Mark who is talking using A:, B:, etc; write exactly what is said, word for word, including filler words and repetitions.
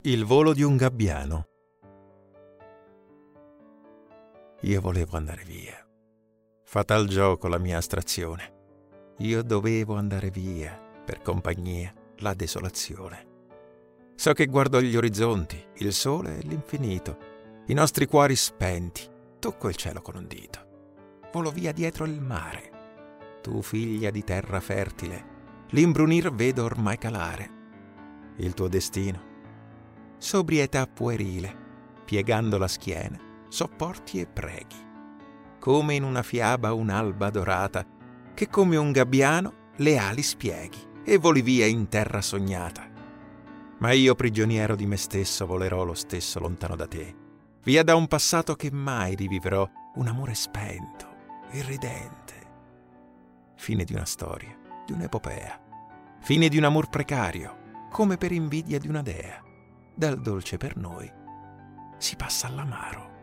A: Il volo di un gabbiano. Io volevo andare via. Fatal gioco la mia astrazione. Io dovevo andare via, per compagnia, la desolazione. So che guardo gli orizzonti, il sole e l'infinito, i nostri cuori spenti, tocco il cielo con un dito. Volo via dietro il mare. Tu figlia di terra fertile, l'imbrunir vedo ormai calare. Il tuo destino, sobrietà puerile, piegando la schiena, sopporti e preghi, come in una fiaba un'alba dorata, che come un gabbiano le ali spieghi e voli via in terra sognata. Ma io prigioniero di me stesso volerò lo stesso lontano da te, via da un passato che mai rivivrò, un amore spento, irridente. Fine di una storia, di un'epopea, fine di un amor precario, come per invidia di una dea. Dal dolce per noi si passa all'amaro.